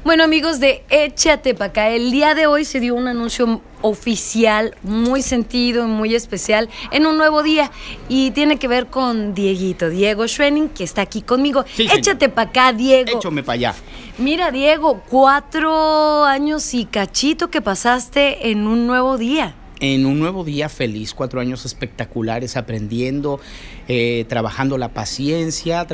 Bueno, amigos de Échate Pa' Acá, el día de hoy se dio un anuncio oficial, muy sentido y muy especial en un nuevo día y tiene que ver con Diego Schwenning, que está aquí conmigo. Sí, Échate Pa' Acá, Diego. Échame para allá. Mira, Diego, 4 años y cachito que pasaste en un nuevo día. En un nuevo día feliz, 4 años espectaculares aprendiendo, trabajando la paciencia,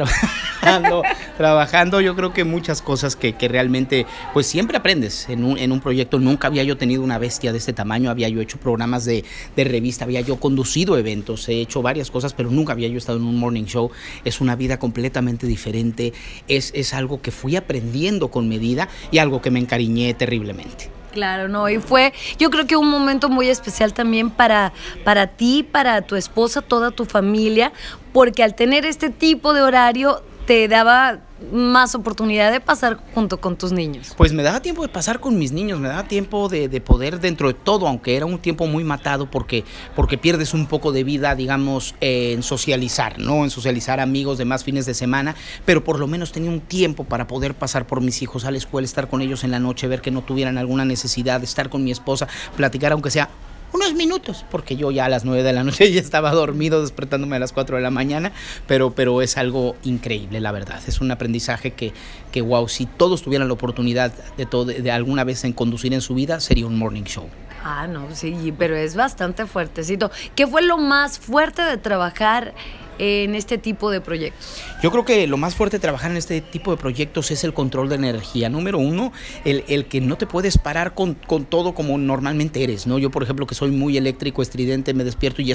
trabajando yo creo que muchas cosas que realmente pues siempre aprendes en un proyecto. Nunca había yo tenido una bestia de este tamaño, había yo hecho programas de revista, había yo conducido eventos, he hecho varias cosas, pero nunca había yo estado en un morning show. Es una vida completamente diferente, es algo que fui aprendiendo con medida y algo que me encariñé terriblemente. Claro, no, y fue, yo creo que un momento muy especial también para ti, para tu esposa, toda tu familia, porque al tener este tipo de horario te daba más oportunidad de pasar junto con tus niños. Pues me daba tiempo de pasar con mis niños, me daba tiempo de poder dentro de todo, aunque era un tiempo muy matado porque pierdes un poco de vida, digamos, en socializar, ¿no? En socializar amigos de más fines de semana, pero por lo menos tenía un tiempo para poder pasar por mis hijos a la escuela, estar con ellos en la noche, ver que no tuvieran alguna necesidad de estar con mi esposa, platicar aunque sea unos minutos, porque yo ya a las 9 de la noche ya estaba dormido, despertándome a las 4 de la mañana, pero es algo increíble, la verdad. Es un aprendizaje que wow, si todos tuvieran la oportunidad de alguna vez en conducir en su vida, sería un morning show. Ah, no, sí, pero es bastante fuertecito. ¿Qué fue lo más fuerte de trabajar en este tipo de proyectos? Yo creo que lo más fuerte de trabajar en este tipo de proyectos es el control de energía. Número uno, el que no te puedes parar con todo como normalmente eres, ¿no? Yo, por ejemplo, que soy muy eléctrico, estridente, me despierto y ya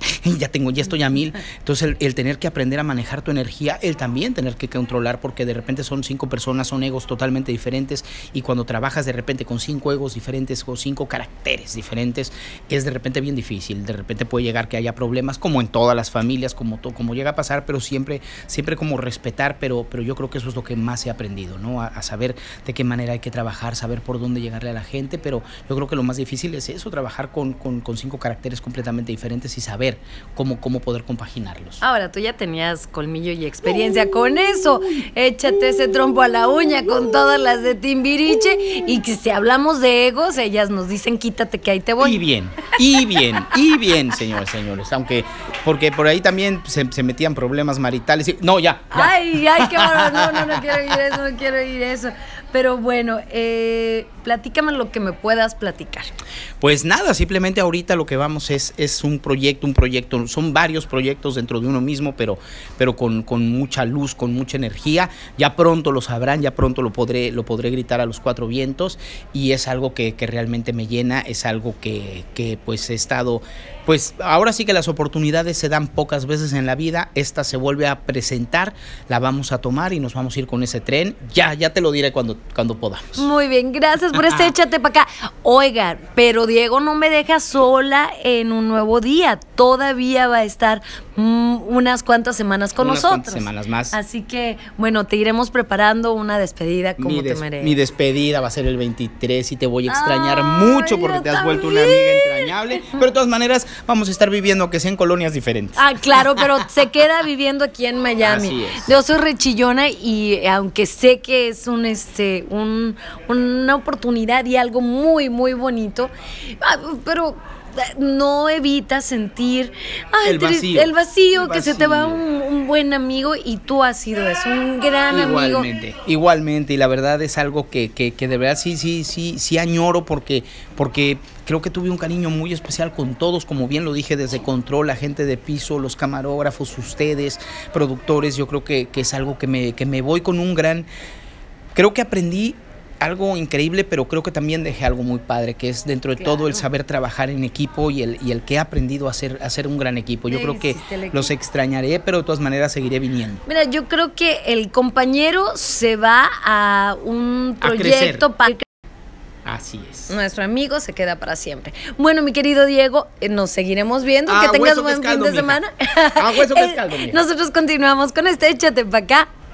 estoy a 1000. Entonces, el tener que aprender a manejar tu energía, el también tener que controlar, porque de repente son 5 personas, son egos totalmente diferentes, y cuando trabajas de repente con 5 egos diferentes o 5 caracteres diferentes, es de repente bien difícil. De repente puede llegar que haya problemas, como en todas las familias, como llega a pasar, pero siempre como respetar, pero yo creo que eso es lo que más he aprendido, ¿no? A saber de qué manera hay que trabajar, saber por dónde llegarle a la gente, pero yo creo que lo más difícil es eso, trabajar con 5 caracteres completamente diferentes y saber cómo poder compaginarlos. Ahora, tú ya tenías colmillo y experiencia con eso. Échate ese trompo a la uña con todas las de Timbiriche, y que si hablamos de egos, ellas nos dicen quítate que ahí te voy. Y bien, señores, aunque, porque por ahí también se metían problemas maritales. No, ya. Ay, qué horror. No quiero oír eso. Pero bueno, platícame lo que me puedas platicar. Pues nada, simplemente ahorita lo que vamos es un proyecto, son varios proyectos dentro de uno mismo, pero con mucha luz, con mucha energía. Ya pronto lo sabrán, ya pronto lo podré gritar a los 4 vientos, y es algo que realmente me llena, es algo que pues he estado, pues ahora sí que las oportunidades se dan pocas veces en la vida. Esta se vuelve a presentar, la vamos a tomar y nos vamos a ir con ese tren. Ya te lo diré cuando podamos. Muy bien, gracias por Échate Pa' Acá. Oiga, pero Diego no me deja sola en un nuevo día. Todavía va a estar unas cuantas semanas con nosotros. Unas cuantas semanas más. Así que, bueno, te iremos preparando una despedida como te mereces. Mi despedida va a ser el 23 y te voy a extrañar mucho porque te has vuelto una amiga entrañable. Pero de todas maneras, vamos a estar viviendo, que sean colonias diferentes. Ah, claro, pero se queda viviendo aquí en Miami. Así es. Yo soy rechillona y aunque sé que es una oportunidad y algo muy, muy bonito, pero no evita sentir el vacío que se te va un buen amigo, y tú has sido eso, un gran amigo. Igualmente, y la verdad es algo que de verdad sí añoro, porque creo que tuve un cariño muy especial con todos, como bien lo dije, desde control, la gente de piso, los camarógrafos, ustedes, productores. Yo creo que es algo que me voy con un gran... Creo que aprendí algo increíble, pero creo que también dejé algo muy padre, que es dentro de todo el saber trabajar en equipo y el que he aprendido a hacer un gran equipo. Yo creo que los extrañaré, pero de todas maneras seguiré viniendo. Mira, yo creo que el compañero se va a un proyecto para... Así es. Nuestro amigo se queda para siempre. Bueno, mi querido Diego, nos seguiremos viendo. Que tengas buen fin de semana. Hueso pescado, mija. Nosotros continuamos con Échate Pa' Acá.